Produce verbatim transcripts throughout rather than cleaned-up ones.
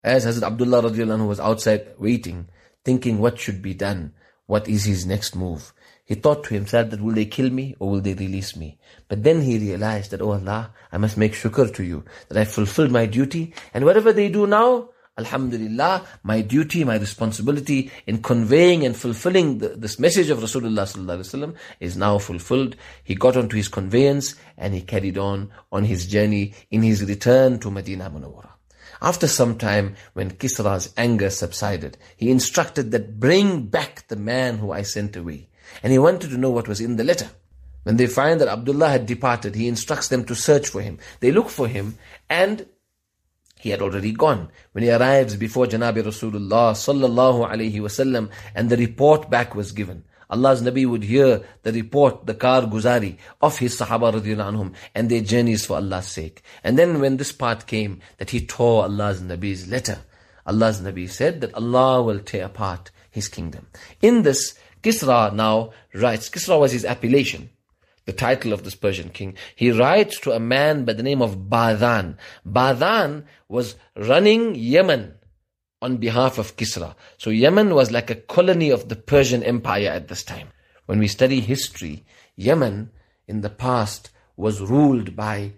As Hazrat Abdullah radiallahu anhu was outside waiting, thinking what should be done, what is his next move. He thought to himself that will they kill me or will they release me? But then he realized that, oh Allah, I must make shukr to you, that I fulfilled my duty, and whatever they do now, Alhamdulillah, my duty, my responsibility in conveying and fulfilling the, this message of Rasulullah sallallahu alaihi wasallam is now fulfilled. He got onto his conveyance and he carried on on his journey in his return to Medina Munawwara. After some time, when Kisra's anger subsided, he instructed that bring back the man who I sent away. And he wanted to know what was in the letter. When they find that Abdullah had departed, he instructs them to search for him. They look for him, and he had already gone. When he arrives before Janabi Rasulullah sallallahu alayhi wasallam, and the report back was given, Allah's Nabi would hear the report, the karguzari of his Sahaba radiyallahu anhum and their journeys for Allah's sake. And then when this part came, that he tore Allah's Nabi's letter, Allah's Nabi said that Allah will tear apart his kingdom. In this, Kisra now writes, Kisra was his appellation, the title of this Persian king. He writes to a man by the name of Badhan. Badhan was running Yemen on behalf of Kisra. So Yemen was like a colony of the Persian Empire at this time. When we study history, Yemen in the past was ruled by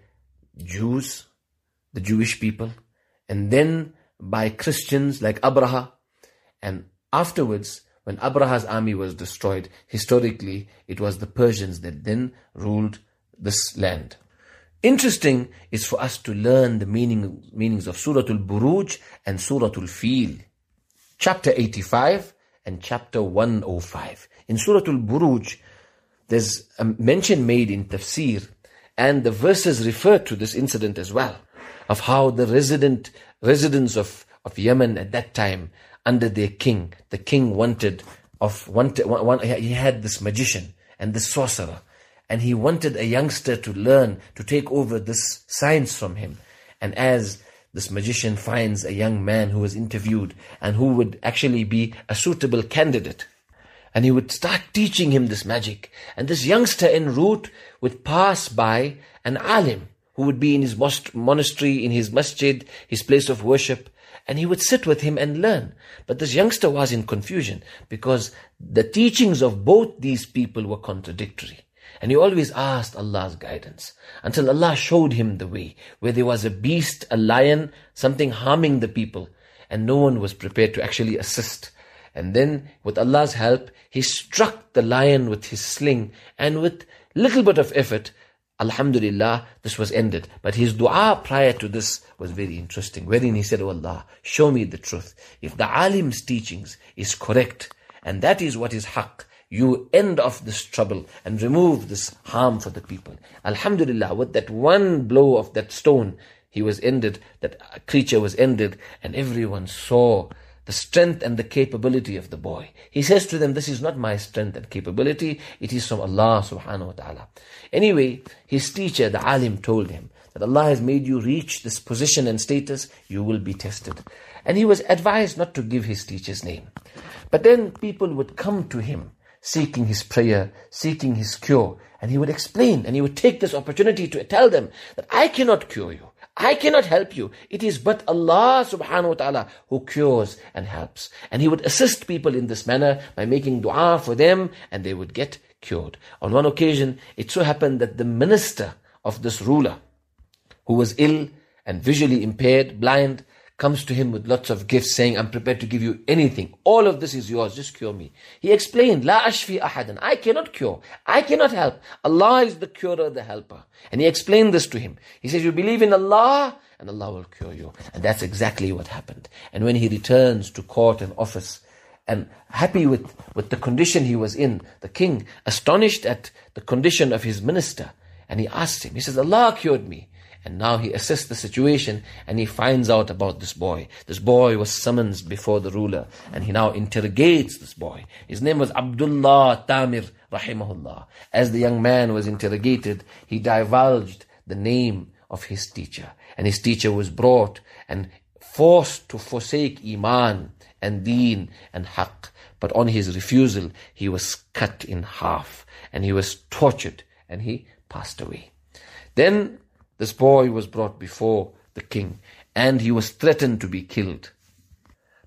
Jews, the Jewish people, and then by Christians like Abraha. And afterwards, when Abraha's army was destroyed, historically, it was the Persians that then ruled this land. Interesting is for us to learn the meaning, meanings of Surah Al-Buruj and Surah Al-Fil. Chapter eighty-five and chapter one oh five. In Surah Al-Buruj, there's a mention made in Tafsir, and the verses refer to this incident as well, of how the resident residents of, of Yemen at that time, under their king, the king wanted of wanted one, one, he had this magician and this sorcerer, and he wanted a youngster to learn to take over this science from him. And as this magician finds a young man who was interviewed and who would actually be a suitable candidate, and he would start teaching him this magic, and this youngster en route would pass by an alim who would be in his monastery, in his masjid, his place of worship, and he would sit with him and learn. But this youngster was in confusion because the teachings of both these people were contradictory. And he always asked Allah's guidance until Allah showed him the way, where there was a beast, a lion, something harming the people, and no one was prepared to actually assist. And then with Allah's help, he struck the lion with his sling, and with little bit of effort, Alhamdulillah, this was ended. But his dua prior to this was very interesting, wherein he said, "Oh Allah, show me the truth. If the alim's teachings is correct, and that is what is haqq, you end off this trouble and remove this harm for the people." Alhamdulillah, with that one blow of that stone, he was ended, that creature was ended, and everyone saw the strength and the capability of the boy. He says to them, "This is not my strength and capability, it is from Allah subhanahu wa ta'ala." Anyway, his teacher, the alim, told him that Allah has made you reach this position and status, you will be tested. And he was advised not to give his teacher's name. But then people would come to him, seeking his prayer, seeking his cure, and he would explain, and he would take this opportunity to tell them that I cannot cure you. I cannot help you. It is but Allah subhanahu wa ta'ala who cures and helps. And he would assist people in this manner by making dua for them, and they would get cured. On one occasion, it so happened that the minister of this ruler, who was ill and visually impaired, blind, comes to him with lots of gifts, saying, "I'm prepared to give you anything. All of this is yours, just cure me." He explained, "La ashfi ahadan, I cannot cure, I cannot help. Allah is the curer, the helper." And he explained this to him. He says, "You believe in Allah, and Allah will cure you." And that's exactly what happened. And when he returns to court and office, and happy with, with the condition he was in, the king, astonished at the condition of his minister, and he asked him, he says, "Allah cured me." And now he assesses the situation, and he finds out about this boy. This boy was summoned before the ruler, and he now interrogates this boy. His name was Abdullah Tamir, rahimahullah. As the young man was interrogated, he divulged the name of his teacher. And his teacher was brought and forced to forsake Iman and Deen and Haqq. But on his refusal, he was cut in half, and he was tortured, and he passed away. Then this boy was brought before the king, and he was threatened to be killed.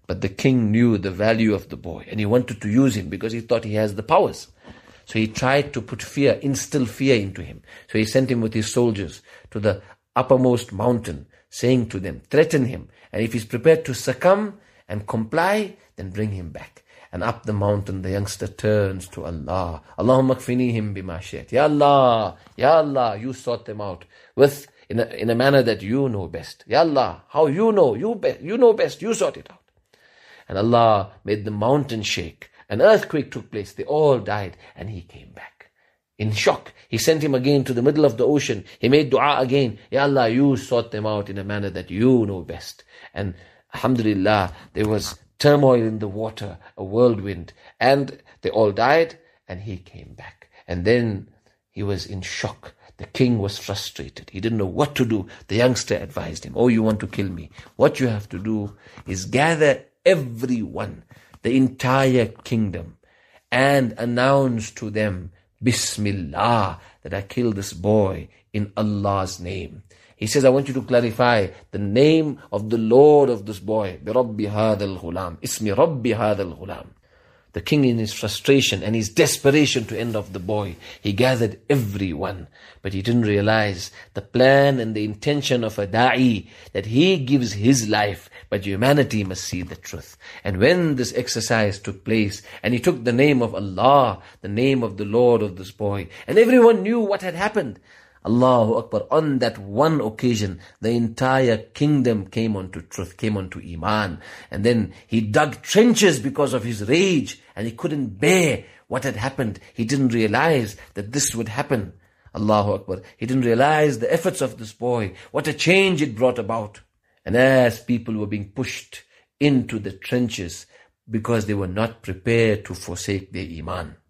But the king knew the value of the boy and he wanted to use him because he thought he has the powers. So he tried to put fear, instill fear into him. So he sent him with his soldiers to the uppermost mountain, saying to them, threaten him. And if he's prepared to succumb and comply, then bring him back. And up the mountain, the youngster turns to Allah. Allahumma kfinihim bima shi'ta. Ya Allah, Ya Allah, you sort them out with in a, in a manner that you know best. Ya Allah, how you know, you, be, you know best, you sort it out. And Allah made the mountain shake. An earthquake took place. They all died. And he came back in shock. He sent him again to the middle of the ocean. He made dua again. Ya Allah, you sort them out in a manner that you know best. And alhamdulillah, there was turmoil in the water, a whirlwind. And they all died. And he came back. And then he was in shock. The king was frustrated. He didn't know what to do. The youngster advised him, oh, you want to kill me? What you have to do is gather everyone, the entire kingdom, and announce to them, Bismillah, that I killed this boy in Allah's name. He says, I want you to clarify the name of the Lord of this boy. Birabbi hadal ghulam. Ismi Rabbi hadal ghulam. The king, in his frustration and his desperation to end off the boy, he gathered everyone. But he didn't realize the plan and the intention of a da'i, that he gives his life, but humanity must see the truth. And when this exercise took place, and he took the name of Allah, the name of the Lord of this boy, and everyone knew what had happened, Allahu Akbar, on that one occasion, the entire kingdom came onto truth, came onto Iman. And then he dug trenches because of his rage, and he couldn't bear what had happened. He didn't realize that this would happen. Allahu Akbar. He didn't realize the efforts of this boy, what a change it brought about. And as people were being pushed into the trenches because they were not prepared to forsake their Iman,